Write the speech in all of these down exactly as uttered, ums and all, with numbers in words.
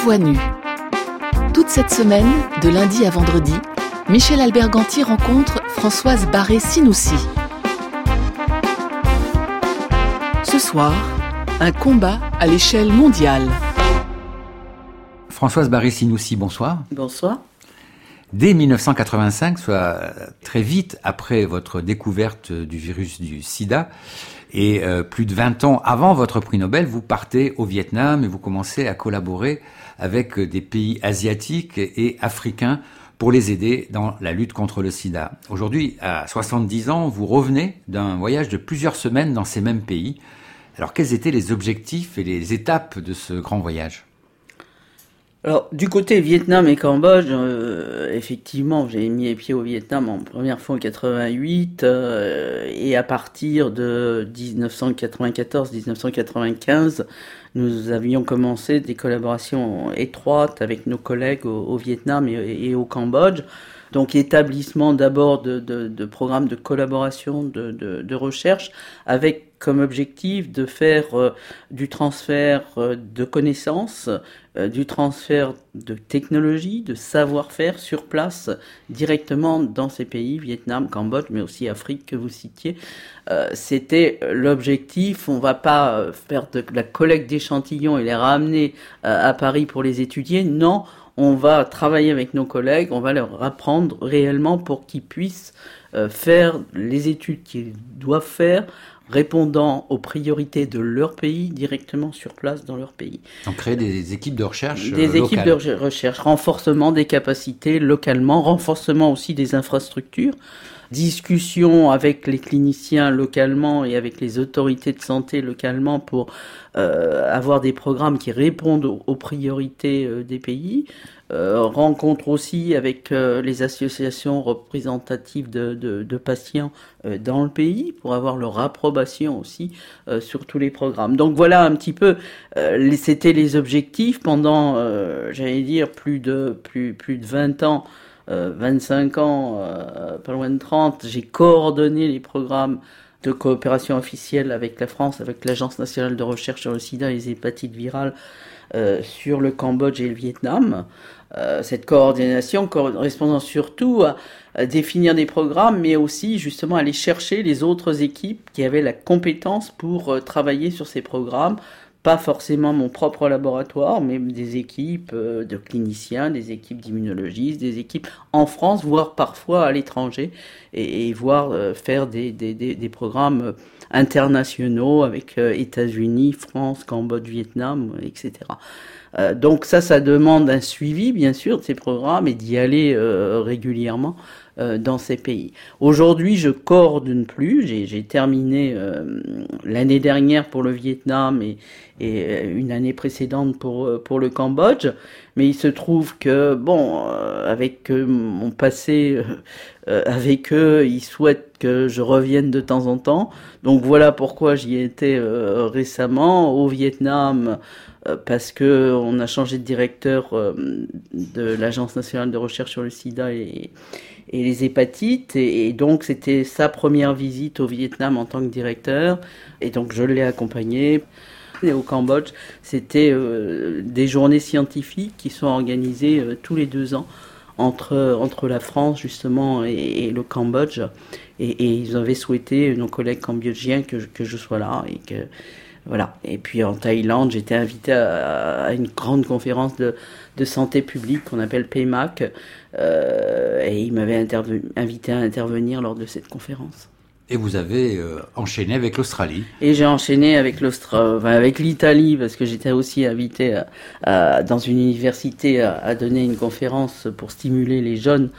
voix nue. Toute cette semaine, de lundi à vendredi, Michel Albert-Ganty rencontre Françoise Barré-Sinoussi. Ce soir, un combat à l'échelle mondiale. Françoise Barré-Sinoussi, bonsoir. Bonsoir. Dès dix-neuf cent quatre-vingt-cinq, soit très vite après votre découverte du virus du sida, et euh, plus de vingt ans avant votre prix Nobel, vous partez au Vietnam et vous commencez à collaborer avec des pays asiatiques et africains pour les aider dans la lutte contre le sida. Aujourd'hui, à soixante-dix ans, vous revenez d'un voyage de plusieurs semaines dans ces mêmes pays. Alors, quels étaient les objectifs et les étapes de ce grand voyage ? Alors, du côté Vietnam et Cambodge, euh, effectivement, j'ai mis les pieds au Vietnam en première fois en quatre-vingt-huit, euh, et à partir de dix-neuf cent quatre-vingt-quatorze dix-neuf cent quatre-vingt-quinze, nous avions commencé des collaborations étroites avec nos collègues au, au Vietnam et, et au Cambodge. Donc, établissement d'abord de, de, de programmes de collaboration, de, de, de recherche, avec comme objectif de faire euh, du transfert euh, de connaissances, euh, du transfert de technologies, de savoir-faire sur place, directement dans ces pays, Vietnam, Cambodge, mais aussi Afrique que vous citiez. Euh, c'était l'objectif. On va pas faire de la collecte d'échantillons et les ramener euh, à Paris pour les étudier. Non, on va travailler avec nos collègues, on va leur apprendre réellement pour qu'ils puissent euh, faire les études qu'ils doivent faire, répondant aux priorités de leur pays, directement sur place dans leur pays. Donc créer des équipes de recherche Des locales. équipes de recherche, renforcement des capacités localement, renforcement aussi des infrastructures, discussion avec les cliniciens localement et avec les autorités de santé localement pour euh, avoir des programmes qui répondent aux, aux priorités euh, des pays. Euh, rencontre aussi avec euh, les associations représentatives de, de, de patients euh, dans le pays pour avoir leur approbation aussi euh, sur tous les programmes. Donc voilà un petit peu, euh, les, c'était les objectifs pendant, euh, j'allais dire, plus de, plus, plus de vingt ans, euh, vingt-cinq ans, euh, pas loin de trente, j'ai coordonné les programmes de coopération officielle avec la France, avec l'Agence nationale de recherche sur le sida et les hépatites virales euh, sur le Cambodge et le Vietnam. Euh, cette coordination correspondant surtout à, à définir des programmes, mais aussi justement aller chercher les autres équipes qui avaient la compétence pour euh, travailler sur ces programmes. Pas forcément mon propre laboratoire, mais des équipes euh, de cliniciens, des équipes d'immunologistes, des équipes en France, voire parfois à l'étranger, et, et voire euh, faire des, des, des, des programmes internationaux avec euh, États-Unis, France, Cambodge, Vietnam, et cetera. Euh, donc ça, ça demande un suivi, bien sûr, de ces programmes et d'y aller euh, régulièrement euh, dans ces pays. Aujourd'hui, je coordonne plus. J'ai, j'ai terminé euh, l'année dernière pour le Vietnam et, et une année précédente pour pour le Cambodge. Mais il se trouve que, bon, euh, avec euh, mon passé euh, avec eux, ils souhaitent que je revienne de temps en temps. Donc voilà pourquoi j'y étais euh, récemment au Vietnam. Parce que on a changé de directeur euh, de l'Agence nationale de recherche sur le sida et, et les hépatites, et, et donc c'était sa première visite au Vietnam en tant que directeur, et donc je l'ai accompagné. Et au Cambodge, c'était euh, des journées scientifiques qui sont organisées euh, tous les deux ans entre entre la France justement et, et le Cambodge, et, et ils avaient souhaité, nos collègues cambodgiens, que je, que je sois là et que voilà. Et puis en Thaïlande, j'étais invité à, à une grande conférence de, de santé publique qu'on appelle P M A C, euh, et il m'avait interve- invité à intervenir lors de cette conférence. Et vous avez euh, enchaîné avec l'Australie. Et j'ai enchaîné avec l'Austra- enfin, avec l'Italie, parce que j'étais aussi invité à, à, dans une université à, à donner une conférence pour stimuler les jeunes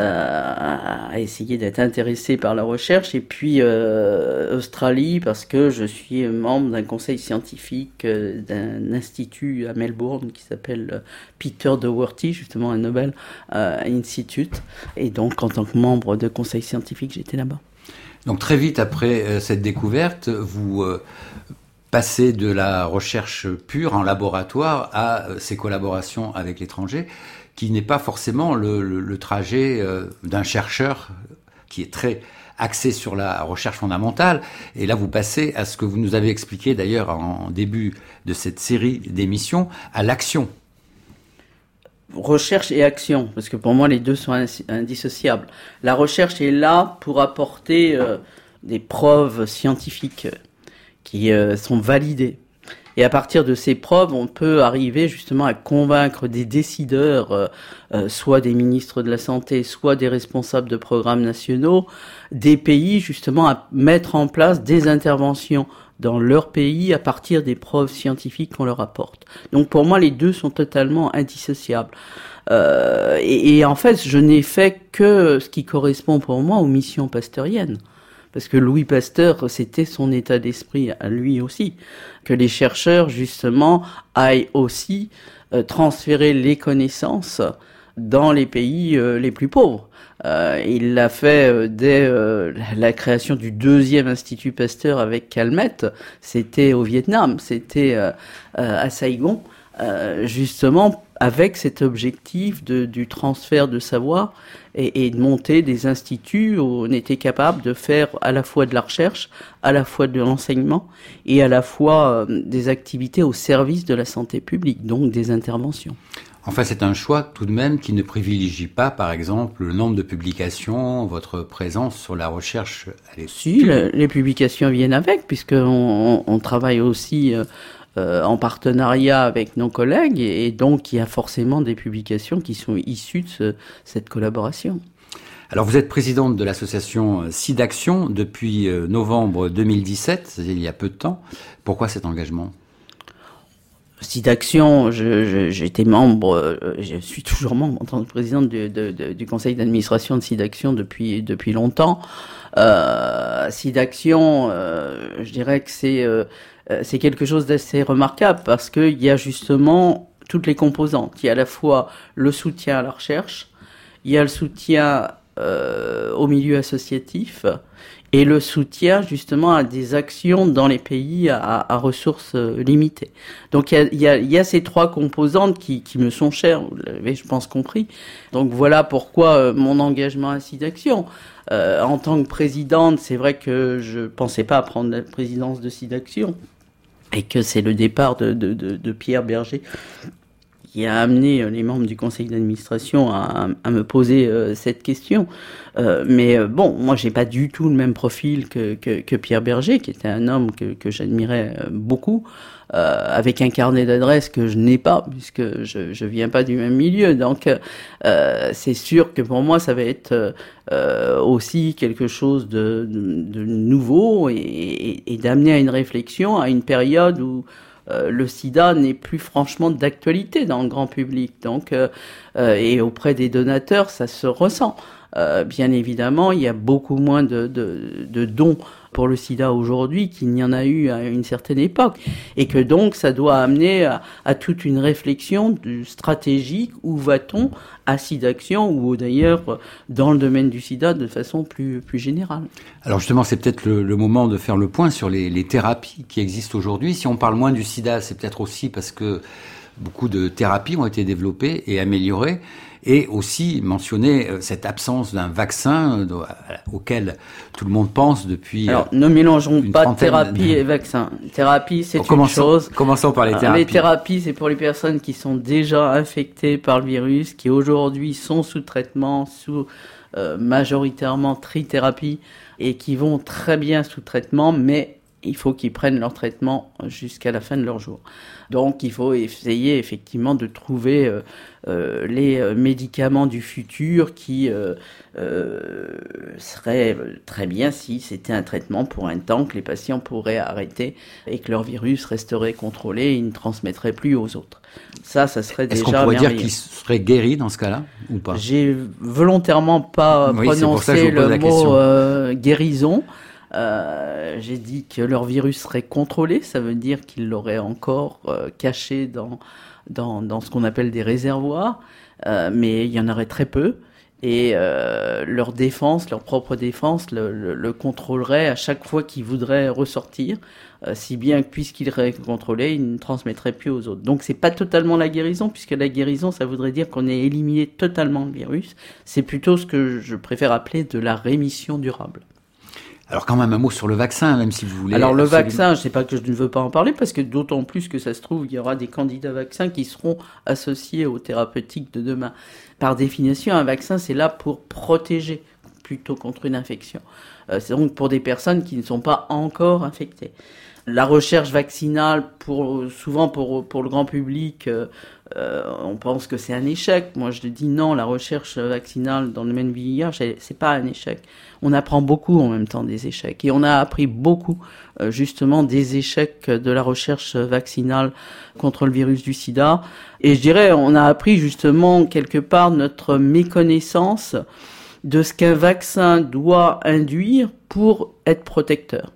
à, à essayer d'être intéressés par la recherche. Et puis euh, Australie, parce que je suis membre d'un conseil scientifique euh, d'un institut à Melbourne qui s'appelle Peter Doherty, justement un Nobel euh, Institute. Et donc en tant que membre de conseil scientifique, j'étais là-bas. Donc très vite après euh, cette découverte, vous euh, passez de la recherche pure en laboratoire à euh, ces collaborations avec l'étranger, qui n'est pas forcément le, le, le trajet euh, d'un chercheur qui est très axé sur la recherche fondamentale. Et là, vous passez à ce que vous nous avez expliqué d'ailleurs en début de cette série d'émissions, à l'action. recherche et action, parce que pour moi les deux sont indissociables. La recherche est là pour apporter euh, des preuves scientifiques qui euh, sont validées. Et à partir de ces preuves, on peut arriver justement à convaincre des décideurs, euh, euh, soit des ministres de la Santé, soit des responsables de programmes nationaux, des pays justement à mettre en place des interventions dans leur pays à partir des preuves scientifiques qu'on leur apporte. Donc pour moi, les deux sont totalement indissociables. Euh, et, et en fait, je n'ai fait que ce qui correspond pour moi aux missions pasteuriennes. Parce que Louis Pasteur, c'était son état d'esprit à lui aussi. Que les chercheurs, justement, aillent aussi euh, transférer les connaissances dans les pays euh, les plus pauvres. Euh, il l'a fait euh, dès euh, la création du deuxième Institut Pasteur avec Calmette. C'était au Vietnam, c'était euh, euh, à Saigon, euh, justement avec cet objectif de, du transfert de savoir et, et de monter des instituts où on était capable de faire à la fois de la recherche, à la fois de l'enseignement et à la fois euh, des activités au service de la santé publique, donc des interventions. Enfin, c'est un choix tout de même qui ne privilégie pas, par exemple, le nombre de publications, votre présence sur la recherche. Elle est si, le, les publications viennent avec, puisqu'on on, on travaille aussi euh, euh, en partenariat avec nos collègues, et, et donc il y a forcément des publications qui sont issues de ce, cette collaboration. Alors, vous êtes présidente de l'association SIDAction depuis euh, novembre deux mille dix-sept, il y a peu de temps. Pourquoi cet engagement ? SIDAction, je, je, j'étais membre, je suis toujours membre en tant que présidente du, de, de, du conseil d'administration de SIDAction depuis depuis longtemps. Euh, SIDAction, euh, je dirais que c'est euh, c'est quelque chose d'assez remarquable parce que il y a justement toutes les composantes. Il y a à la fois le soutien à la recherche, il y a le soutien euh, au milieu associatif. Et le soutien justement à des actions dans les pays à, à ressources limitées. Donc il y a, il y a, il y a ces trois composantes qui, qui me sont chères, vous l'avez je pense compris. Donc voilà pourquoi euh, mon engagement à SIDAction. Euh, en tant que présidente, c'est vrai que je pensais pas prendre la présidence de SIDAction et que c'est le départ de, de, de, de Pierre Berger qui a amené les membres du conseil d'administration à, à me poser euh, cette question. Euh, mais euh, bon, moi, j'ai pas du tout le même profil que, que, que Pierre Berger, qui était un homme que, que j'admirais beaucoup, euh, avec un carnet d'adresses que je n'ai pas, puisque je, je viens pas du même milieu. Donc, euh, c'est sûr que pour moi, ça va être euh, aussi quelque chose de, de, de nouveau et, et, et d'amener à une réflexion à une période où Euh, le sida n'est plus franchement d'actualité dans le grand public, donc euh, euh, et auprès des donateurs, ça se ressent. Euh, bien évidemment, il y a beaucoup moins de, de, de dons pour le sida aujourd'hui qu'il n'y en a eu à une certaine époque, et que donc ça doit amener à, à toute une réflexion du stratégique. Où va-t-on à SIDAction ou d'ailleurs dans le domaine du sida de façon plus, plus générale. Alors justement, c'est peut-être le, le moment de faire le point sur les, les thérapies qui existent aujourd'hui. Si on parle moins du sida, c'est peut-être aussi parce que beaucoup de thérapies ont été développées et améliorées, et aussi mentionner cette absence d'un vaccin auquel tout le monde pense depuis. Alors, ne mélangeons pas thérapie et vaccin. Thérapie, c'est bon, une chose. Commençons par les thérapies. Les thérapies, c'est pour les personnes qui sont déjà infectées par le virus, qui aujourd'hui sont sous traitement, sous euh, majoritairement trithérapie, et qui vont très bien sous traitement, mais il faut qu'ils prennent leur traitement jusqu'à la fin de leur jour. Donc, il faut essayer effectivement de trouver euh, euh, les médicaments du futur qui euh, euh, seraient très bien si c'était un traitement pour un temps que les patients pourraient arrêter et que leur virus resterait contrôlé et ils ne transmettraient plus aux autres. Ça, ça serait Est-ce déjà qu'on pourrait merveilleux. dire qu'ils seraient guéris dans ce cas-là ou pas? J'ai volontairement pas oui, prononcé le mot euh, guérison. Euh, j'ai dit que leur virus serait contrôlé, ça veut dire qu'ils l'auraient encore euh, caché dans, dans, dans ce qu'on appelle des réservoirs, euh, mais il y en aurait très peu, et euh, leur défense, leur propre défense le, le, le contrôlerait à chaque fois qu'ils voudraient ressortir, euh, si bien que puisqu'ils seraient contrôlés, ils ne transmettraient plus aux autres. Donc c'est pas totalement la guérison, puisque la guérison, ça voudrait dire qu'on ait éliminé totalement le virus, c'est plutôt ce que je préfère appeler de la rémission durable. Alors quand même un mot sur le vaccin, même si vous voulez... Alors le absolument... vaccin, je sais pas que je ne veux pas en parler, parce que d'autant plus que ça se trouve, il y aura des candidats vaccins qui seront associés aux thérapeutiques de demain. Par définition, un vaccin, c'est là pour protéger plutôt contre une infection. Euh, c'est donc pour des personnes qui ne sont pas encore infectées. La recherche vaccinale, pour, souvent pour, pour le grand public, euh, euh, on pense que c'est un échec. Moi, je dis non, la recherche vaccinale dans le domaine du V I H, c'est pas un échec. On apprend beaucoup en même temps des échecs. Et on a appris beaucoup, euh, justement, des échecs de la recherche vaccinale contre le virus du sida. Et je dirais, on a appris justement, quelque part, notre méconnaissance de ce qu'un vaccin doit induire pour être protecteur.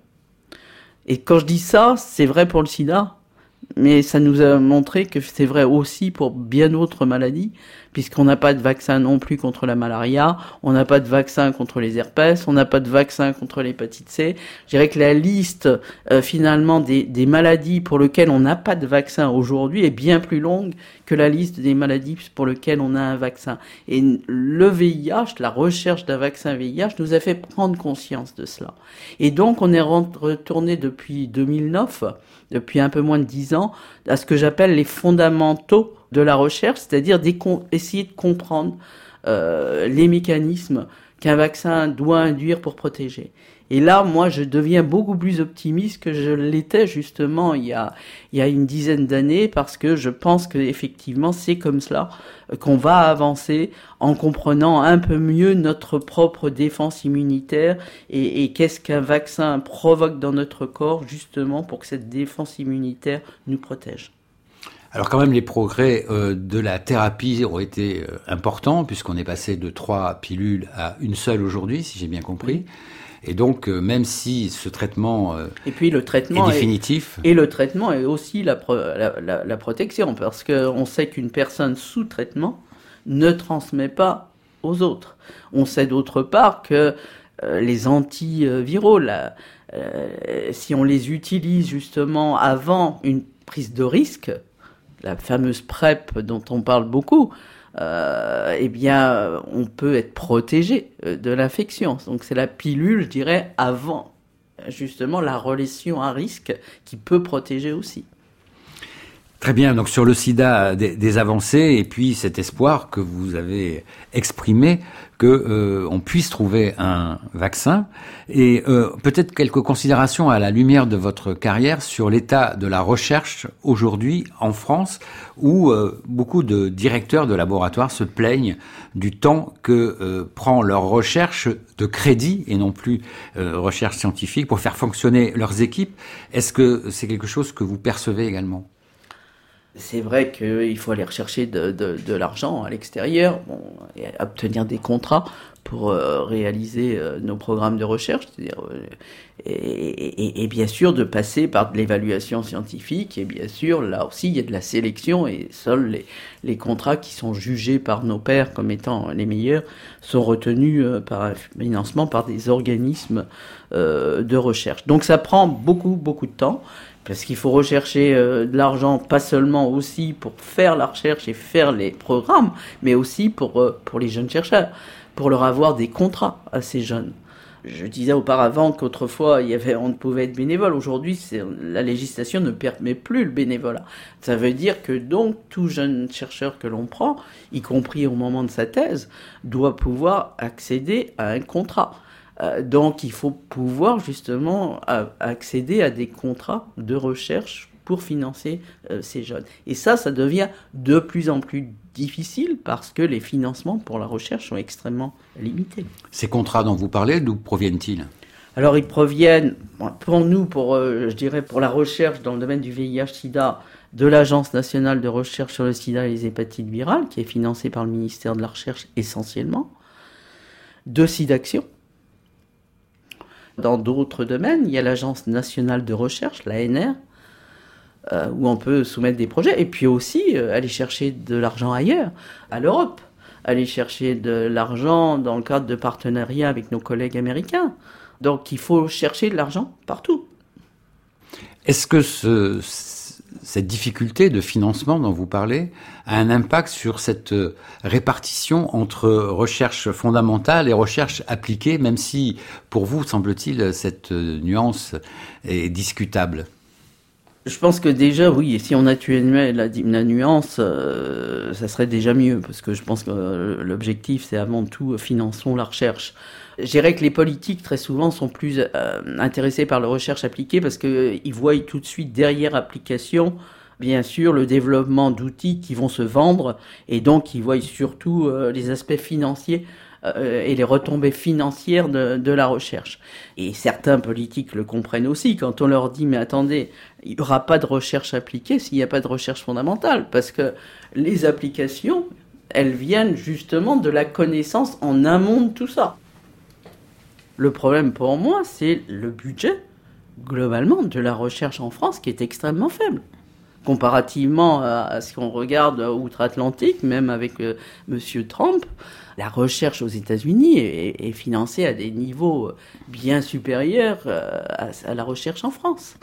Et quand je dis ça, c'est vrai pour le sida, mais ça nous a montré que c'est vrai aussi pour bien d'autres maladies, puisqu'on n'a pas de vaccin non plus contre la malaria, on n'a pas de vaccin contre les herpès, on n'a pas de vaccin contre l'hépatite C. Je dirais que la liste, euh, finalement, des, des maladies pour lesquelles on n'a pas de vaccin aujourd'hui est bien plus longue que la liste des maladies pour lesquelles on a un vaccin. Et le V I H, la recherche d'un vaccin V I H, nous a fait prendre conscience de cela. Et donc, on est retourné depuis deux mille neuf, depuis un peu moins de dix ans, à ce que j'appelle les fondamentaux de la recherche, c'est-à-dire essayer de comprendre euh, les mécanismes qu'un vaccin doit induire pour protéger. Et là, moi, je deviens beaucoup plus optimiste que je l'étais justement il y a, il y a une dizaine d'années, parce que je pense qu'effectivement, c'est comme cela qu'on va avancer en comprenant un peu mieux notre propre défense immunitaire et, et qu'est-ce qu'un vaccin provoque dans notre corps justement pour que cette défense immunitaire nous protège. Alors quand même, les progrès euh, de la thérapie ont été euh, importants, puisqu'on est passé de trois pilules à une seule aujourd'hui, si j'ai bien compris. Oui. Et donc, euh, même si ce traitement, euh, et puis, le traitement est définitif... Est, et le traitement est aussi la, pro, la, la, la protection, parce qu'on sait qu'une personne sous traitement ne transmet pas aux autres. On sait d'autre part que euh, les antiviraux, là, euh, si on les utilise justement avant une prise de risque, la fameuse PrEP dont on parle beaucoup, euh, eh bien, on peut être protégé de l'infection. Donc, c'est la pilule, je dirais, avant, justement, la relation à risque qui peut protéger aussi. Très bien. Donc, sur le sida, des, des avancées et puis cet espoir que vous avez exprimé que euh, on puisse trouver un vaccin. Et euh, peut-être quelques considérations à la lumière de votre carrière sur l'état de la recherche aujourd'hui en France, où euh, beaucoup de directeurs de laboratoires se plaignent du temps que euh, prend leur recherche de crédit et non plus euh, recherche scientifique pour faire fonctionner leurs équipes. Est-ce que c'est quelque chose que vous percevez également ? C'est vrai qu'il faut aller rechercher de, de, de l'argent à l'extérieur, bon, et obtenir des contrats pour euh, réaliser euh, nos programmes de recherche, c'est-à-dire, euh, et, et, et bien sûr de passer par de l'évaluation scientifique, et bien sûr là aussi il y a de la sélection, et seuls les, les contrats qui sont jugés par nos pairs comme étant les meilleurs sont retenus euh, par un financement par des organismes euh, de recherche. Donc ça prend beaucoup beaucoup de temps. Parce qu'il faut rechercher euh, de l'argent, pas seulement aussi pour faire la recherche et faire les programmes, mais aussi pour, euh, pour les jeunes chercheurs, pour leur avoir des contrats à ces jeunes. Je disais auparavant qu'autrefois, il y avait, on pouvait être bénévole. Aujourd'hui, c'est, la législation ne permet plus le bénévolat. Ça veut dire que donc, tout jeune chercheur que l'on prend, y compris au moment de sa thèse, doit pouvoir accéder à un contrat. Euh, donc, il faut pouvoir justement à, accéder à des contrats de recherche pour financer euh, ces jeunes. Et ça, ça devient de plus en plus difficile parce que les financements pour la recherche sont extrêmement limités. Ces contrats dont vous parlez, d'où proviennent-ils ? Alors, ils proviennent, pour nous, pour, euh, je dirais, pour la recherche dans le domaine du V I H-Sida, de l'Agence nationale de recherche sur le sida et les hépatites virales, qui est financée par le ministère de la Recherche essentiellement, de SIDAction. Dans d'autres domaines, il y a l'Agence nationale de recherche, l'A N R, euh, où on peut soumettre des projets, et puis aussi euh, aller chercher de l'argent ailleurs, à l'Europe, aller chercher de l'argent dans le cadre de partenariats avec nos collègues américains. Donc il faut chercher de l'argent partout. Est-ce que ce, cette difficulté de financement dont vous parlez a un impact sur cette répartition entre recherche fondamentale et recherche appliquée, même si, pour vous, semble-t-il, cette nuance est discutable? Je pense que déjà, oui, si on atténuait la, la nuance, euh, ça serait déjà mieux, parce que je pense que euh, l'objectif, c'est avant tout, finançons la recherche. Je dirais que les politiques, très souvent, sont plus euh, intéressés par la recherche appliquée, parce qu'ils euh, voient tout de suite derrière application, bien sûr, le développement d'outils qui vont se vendre, et donc ils voient surtout euh, les aspects financiers et les retombées financières de, de la recherche. Et certains politiques le comprennent aussi quand on leur dit « mais attendez, il n'y aura pas de recherche appliquée s'il n'y a pas de recherche fondamentale » parce que les applications, elles viennent justement de la connaissance en amont de tout ça. Le problème pour moi, c'est le budget, globalement, de la recherche en France qui est extrêmement faible. Comparativement à ce qu'on regarde outre-Atlantique, même avec euh, Monsieur Trump, la recherche aux États-Unis est, est financée à des niveaux bien supérieurs à, à la recherche en France.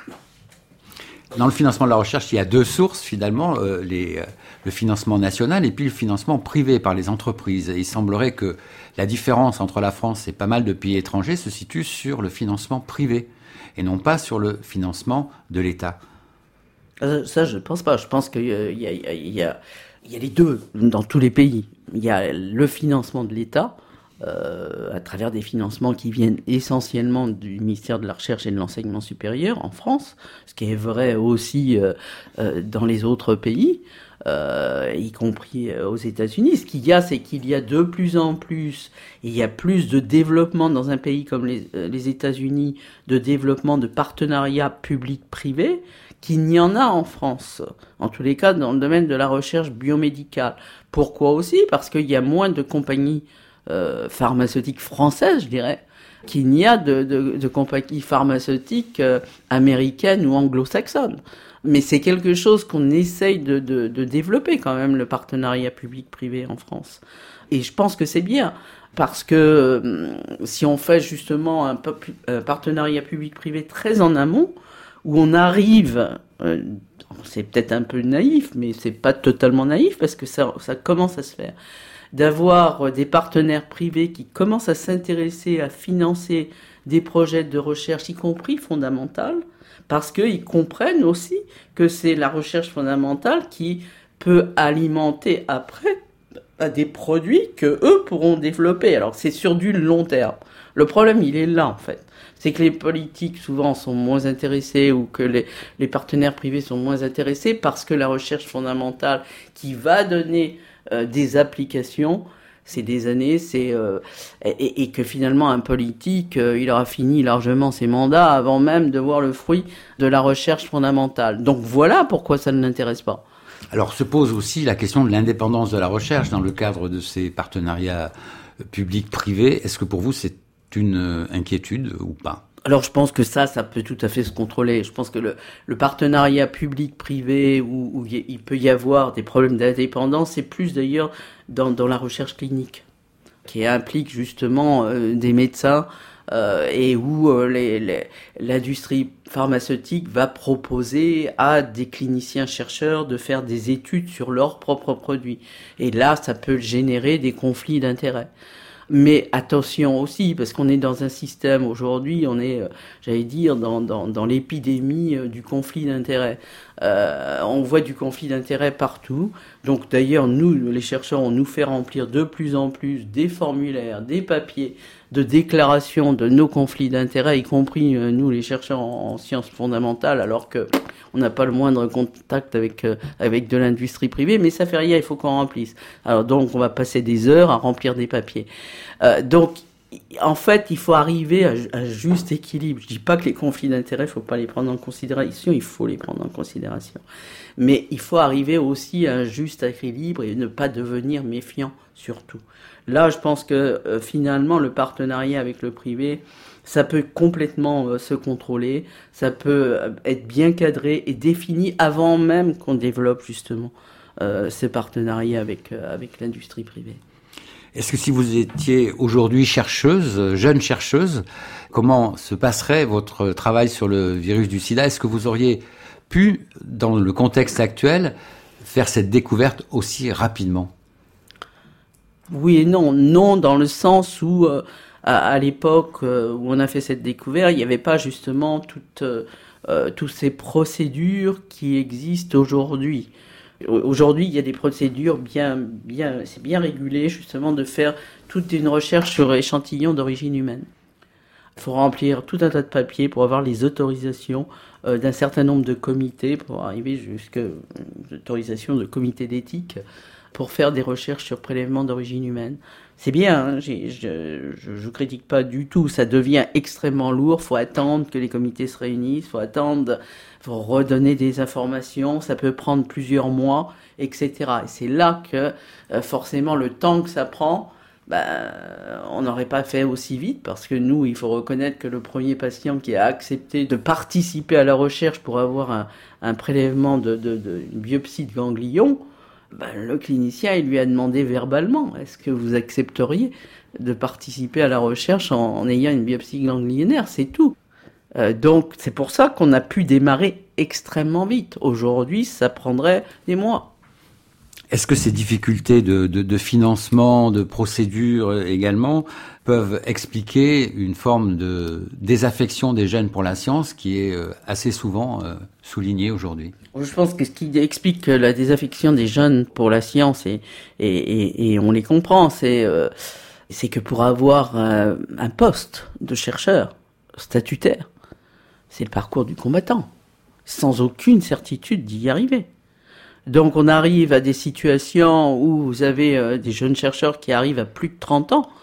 Dans le financement de la recherche, il y a deux sources finalement, euh, les, euh, le financement national et puis le financement privé par les entreprises. Et il semblerait que la différence entre la France et pas mal de pays étrangers se situe sur le financement privé et non pas sur le financement de l'État. Ça, je ne pense pas. Je pense qu'il y a, il y a, il y a, il y a les deux dans tous les pays. Il y a le financement de l'État, euh, à travers des financements qui viennent essentiellement du ministère de la Recherche et de l'Enseignement supérieur en France, ce qui est vrai aussi euh, euh, dans les autres pays, euh, y compris aux États-Unis. Ce qu'il y a, c'est qu'il y a de plus en plus, il y a plus de développement dans un pays comme les, les États-Unis, de développement de partenariats publics-privés, qu'il n'y en a en France, en tous les cas dans le domaine de la recherche biomédicale. Pourquoi aussi ? Parce qu'il y a moins de compagnies euh, pharmaceutiques françaises, je dirais, qu'il n'y a de, de, de compagnies pharmaceutiques euh, américaines ou anglo-saxonnes. Mais c'est quelque chose qu'on essaye de, de, de développer quand même, le partenariat public-privé en France. Et je pense que c'est bien, parce que euh, si on fait justement un, un partenariat public-privé très en amont, où on arrive, euh, c'est peut-être un peu naïf, mais c'est pas totalement naïf parce que ça, ça commence à se faire, d'avoir des partenaires privés qui commencent à s'intéresser, à financer des projets de recherche, y compris fondamentales, parce qu'ils comprennent aussi que c'est la recherche fondamentale qui peut alimenter après des produits que eux pourront développer. Alors c'est sur du long terme. Le problème, il est là en fait. C'est que les politiques, souvent, sont moins intéressés ou que les, les partenaires privés sont moins intéressés parce que la recherche fondamentale qui va donner euh, des applications, c'est des années, c'est euh, et, et que finalement, un politique, euh, il aura fini largement ses mandats avant même de voir le fruit de la recherche fondamentale. Donc voilà pourquoi ça ne l'intéresse pas. Alors se pose aussi la question de l'indépendance de la recherche dans le cadre de ces partenariats publics-privés. Est-ce que pour vous, c'est une inquiétude ou pas ? Alors je pense que ça, ça peut tout à fait se contrôler. Je pense que le, le partenariat public-privé où, où il peut y avoir des problèmes d'indépendance, c'est plus d'ailleurs dans, dans la recherche clinique, qui implique justement euh, des médecins euh, et où euh, les, les, l'industrie pharmaceutique va proposer à des cliniciens-chercheurs de faire des études sur leurs propres produits. Et là, ça peut générer des conflits d'intérêts. Mais attention aussi, parce qu'on est dans un système aujourd'hui, on est, j'allais dire, dans, dans, dans l'épidémie du conflit d'intérêts. Euh, on voit du conflit d'intérêts partout. Donc d'ailleurs, nous, les chercheurs, on nous fait remplir de plus en plus des formulaires, des papiers de déclaration de nos conflits d'intérêts, y compris euh, nous, les chercheurs en, en sciences fondamentales, alors que on n'a pas le moindre contact avec euh, avec de l'industrie privée, mais ça fait rien, il faut qu'on remplisse. Alors donc, on va passer des heures à remplir des papiers. Euh, donc, en fait, il faut arriver à un juste équilibre. Je dis pas que les conflits d'intérêts, il faut pas les prendre en considération, il faut les prendre en considération. Mais il faut arriver aussi à un juste équilibre et ne pas devenir méfiant, surtout. Là, je pense que euh, finalement, le partenariat avec le privé, ça peut complètement euh, se contrôler, ça peut euh, être bien cadré et défini avant même qu'on développe justement euh, ce partenariat avec, euh, avec l'industrie privée. Est-ce que si vous étiez aujourd'hui chercheuse, jeune chercheuse, comment se passerait votre travail sur le virus du sida ? Est-ce que vous auriez pu, dans le contexte actuel, faire cette découverte aussi rapidement? Oui et non. Non, dans le sens où, euh, à, à l'époque euh, où on a fait cette découverte, il n'y avait pas justement toutes, euh, euh, toutes ces procédures qui existent aujourd'hui. Aujourd'hui, il y a des procédures bien, bien, c'est bien régulé justement de faire toute une recherche sur échantillons d'origine humaine. Il faut remplir tout un tas de papiers pour avoir les autorisations euh, d'un certain nombre de comités, pour arriver jusqu'à l'autorisation de comités d'éthique, pour faire des recherches sur prélèvements d'origine humaine. C'est bien, hein, j'ai, je, je, je critique pas du tout, ça devient extrêmement lourd, faut attendre que les comités se réunissent, faut attendre, faut redonner des informations, ça peut prendre plusieurs mois, et cetera. Et c'est là que, euh, forcément, le temps que ça prend, ben, on n'aurait pas fait aussi vite, parce que nous, il faut reconnaître que le premier patient qui a accepté de participer à la recherche pour avoir un, un prélèvement de, de, de, une biopsie de ganglion, ben, le clinicien, il lui a demandé verbalement, est-ce que vous accepteriez de participer à la recherche en, en ayant une biopsie ganglionnaire? C'est tout. Euh, donc, c'est pour ça qu'on a pu démarrer extrêmement vite. Aujourd'hui, ça prendrait des mois. Est-ce que ces difficultés de, de, de financement, de procédure également, peuvent expliquer une forme de désaffection des jeunes pour la science qui est assez souvent euh, soulignée aujourd'hui? Je pense que ce qui explique la désaffection des jeunes pour la science, et, et, et, et on les comprend, c'est, euh, c'est que pour avoir euh, un poste de chercheur statutaire, c'est le parcours du combattant, sans aucune certitude d'y arriver. Donc on arrive à des situations où vous avez euh, des jeunes chercheurs qui arrivent à plus de trente ans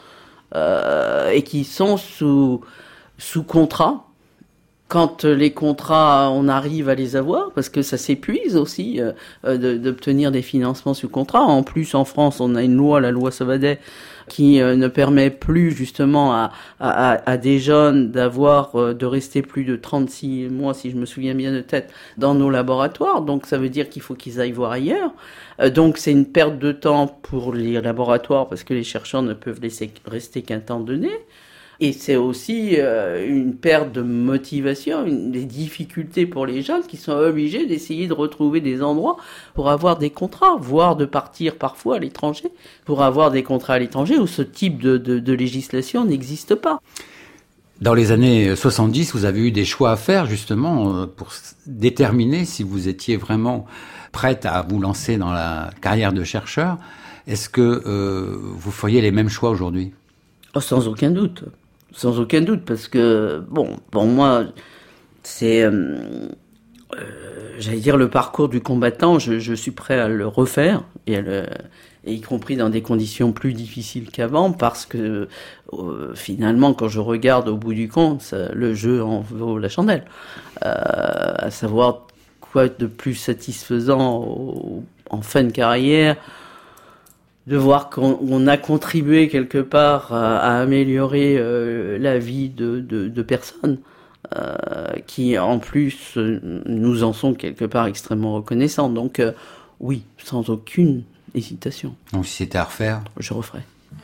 euh, et qui sont sous, sous contrat. Quand les contrats, on arrive à les avoir, parce que ça s'épuise aussi euh, de, d'obtenir des financements sous contrat. En plus, en France, on a une loi, la loi Sauvadet, qui euh, ne permet plus justement à, à, à des jeunes d'avoir, euh, de rester plus de trente-six mois, si je me souviens bien de tête, dans nos laboratoires. Donc ça veut dire qu'il faut qu'ils aillent voir ailleurs. Euh, donc c'est une perte de temps pour les laboratoires, parce que les chercheurs ne peuvent laisser rester qu'un temps donné. Et c'est aussi euh, une perte de motivation, une, des difficultés pour les jeunes qui sont obligés d'essayer de retrouver des endroits pour avoir des contrats, voire de partir parfois à l'étranger pour avoir des contrats à l'étranger où ce type de, de, de législation n'existe pas. Dans les années soixante-dix, vous avez eu des choix à faire justement pour déterminer si vous étiez vraiment prête à vous lancer dans la carrière de chercheur. Est-ce que euh, vous feriez les mêmes choix aujourd'hui? Oh, sans aucun doute. Sans aucun doute, parce que, bon, pour moi, c'est, euh, euh, j'allais dire, le parcours du combattant, je, je suis prêt à le refaire, et, à le, et y compris dans des conditions plus difficiles qu'avant, parce que, euh, finalement, quand je regarde au bout du compte, ça, le jeu en vaut la chandelle. Euh, à savoir, quoi de plus satisfaisant au, en fin de carrière, de voir qu'on on a contribué quelque part à, à améliorer euh, la vie de, de, de personnes euh, qui, en plus, euh, nous en sont quelque part extrêmement reconnaissants. Donc, euh, oui, sans aucune hésitation. Donc, si c'était à refaire, je referais.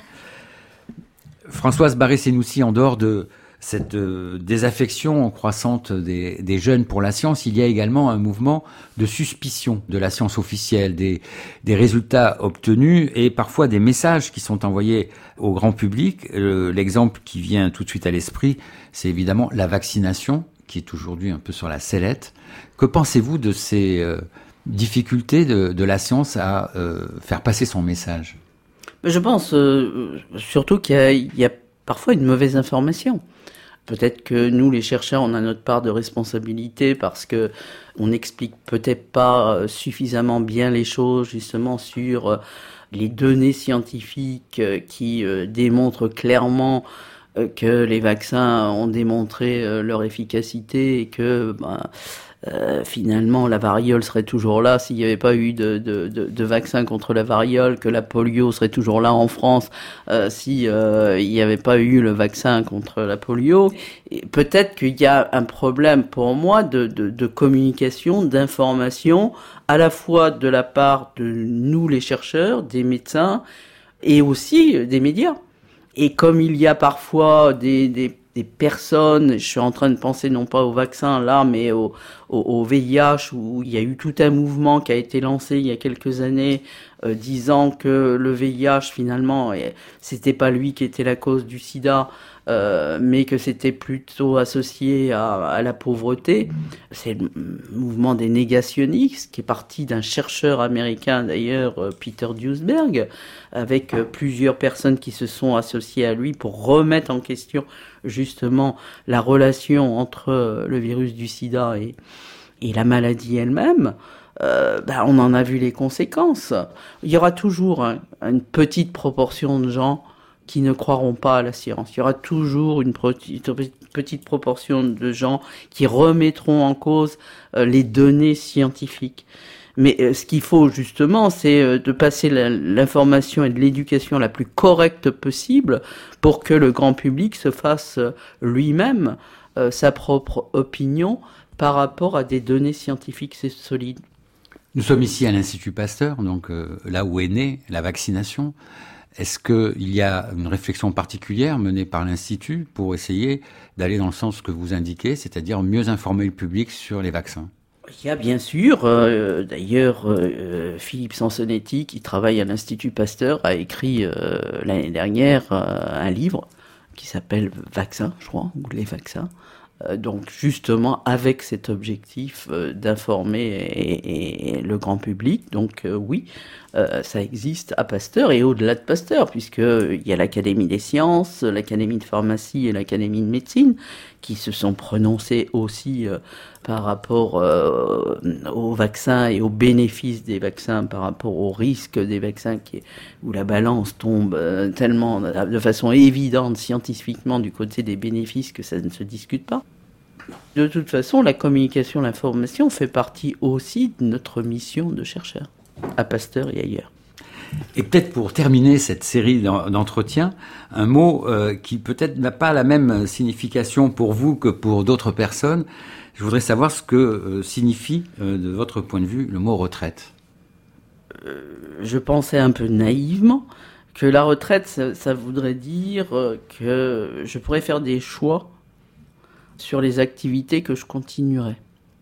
Françoise Barré-Senoussi, en dehors de cette euh, désaffection croissante des, des jeunes pour la science, il y a également un mouvement de suspicion de la science officielle, des, des résultats obtenus et parfois des messages qui sont envoyés au grand public. Euh, l'exemple qui vient tout de suite à l'esprit, c'est évidemment la vaccination, qui est aujourd'hui un peu sur la sellette. Que pensez-vous de ces euh, difficultés de, de la science à euh, faire passer son message? Je pense euh, surtout qu'il y a, il y a parfois une mauvaise information. Peut-être que nous, les chercheurs, on a notre part de responsabilité parce que on n'explique peut-être pas suffisamment bien les choses, justement, sur les données scientifiques qui démontrent clairement que les vaccins ont démontré leur efficacité et que, ben, Euh, finalement, la variole serait toujours là s'il n'y avait pas eu de, de, de, de vaccin contre la variole, que la polio serait toujours là en France euh, si euh, il n'y avait pas eu le vaccin contre la polio. Et peut-être qu'il y a un problème pour moi de, de, de communication, d'information, à la fois de la part de nous les chercheurs, des médecins et aussi des médias. Et comme il y a parfois des, des des personnes, je suis en train de penser non pas au vaccin là, mais au, au, au V I H, où il y a eu tout un mouvement qui a été lancé il y a quelques années, euh, disant que le V I H finalement, c'était pas lui qui était la cause du sida, euh, mais que c'était plutôt associé à, à la pauvreté. C'est le mouvement des négationnistes, qui est parti d'un chercheur américain d'ailleurs, Peter Duesberg, avec plusieurs personnes qui se sont associées à lui pour remettre en question justement la relation entre le virus du sida et, et la maladie elle-même. Euh, ben on en a vu les conséquences. Il y aura toujours hein, une petite proportion de gens qui ne croiront pas à la science. Il y aura toujours une petite proportion de gens qui remettront en cause euh, les données scientifiques. Mais euh, ce qu'il faut justement, c'est euh, de passer la, l'information et de l'éducation la plus correcte possible pour que le grand public se fasse euh, lui-même euh, sa propre opinion par rapport à des données scientifiques solides. Nous sommes ici à l'Institut Pasteur, donc euh, là où est née la vaccination. Est-ce qu'il y a une réflexion particulière menée par l'Institut pour essayer d'aller dans le sens que vous indiquez, c'est-à-dire mieux informer le public sur les vaccins ? Il y a bien sûr, euh, d'ailleurs, euh, Philippe Sansonetti, qui travaille à l'Institut Pasteur, a écrit euh, l'année dernière euh, un livre qui s'appelle « Vaccins », je crois, ou « Les vaccins ». Euh, donc justement avec cet objectif euh, d'informer et, et, et le grand public. Donc euh, oui, euh, ça existe à Pasteur et au-delà de Pasteur, puisque euh, il y a l'Académie des sciences, l'Académie de pharmacie et l'Académie de médecine qui se sont prononcés aussi euh, par rapport euh, aux vaccins et aux bénéfices des vaccins, par rapport aux risques des vaccins, qui, où la balance tombe euh, tellement de façon évidente scientifiquement du côté des bénéfices que ça ne se discute pas. De toute façon, la communication, l'information fait partie aussi de notre mission de chercheur, à Pasteur et ailleurs. Et peut-être pour terminer cette série d'entretiens, un mot euh, qui peut-être n'a pas la même signification pour vous que pour d'autres personnes. Je voudrais savoir ce que euh, signifie, euh, de votre point de vue, le mot retraite. Euh, je pensais un peu naïvement que la retraite, ça, ça voudrait dire que je pourrais faire des choix sur les activités que je continuerai.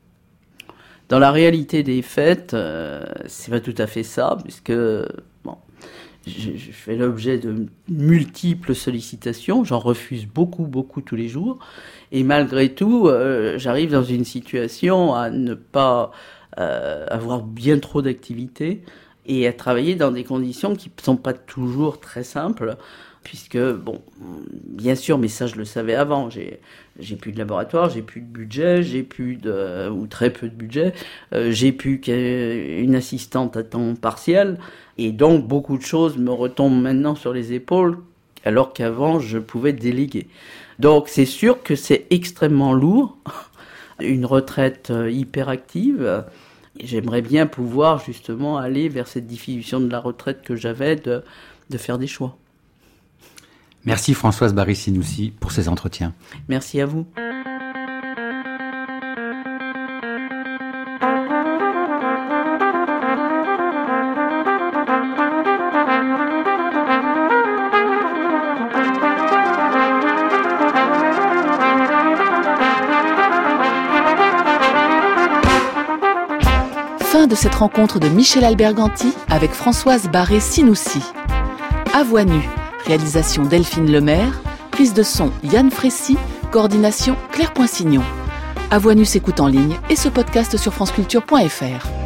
Dans la réalité des faits, euh, c'est pas tout à fait ça, puisque bon, je, je fais l'objet de multiples sollicitations, j'en refuse beaucoup, beaucoup tous les jours, et malgré tout, euh, j'arrive dans une situation à ne pas euh, avoir bien trop d'activités et à travailler dans des conditions qui ne sont pas toujours très simples, puisque, bon, bien sûr, mais ça je le savais avant, j'ai, j'ai plus de laboratoire, j'ai plus de budget, j'ai plus de, ou très peu de budget, euh, j'ai plus qu'une assistante à temps partiel, et donc beaucoup de choses me retombent maintenant sur les épaules, alors qu'avant je pouvais déléguer. Donc c'est sûr que c'est extrêmement lourd, une retraite hyperactive. J'aimerais bien pouvoir justement aller vers cette définition de la retraite que j'avais, de, de faire des choix. Merci Françoise Barré-Sinoussi pour ces entretiens. Merci à vous. Fin de cette rencontre de Michel Alberganti avec Françoise Barré-Sinoussi. À voix nue. Réalisation Delphine Lemaire, prise de son Yann Frécy, coordination Claire Poinsignon. À Voix nue s'écoute en ligne et ce podcast sur franceculture point f r.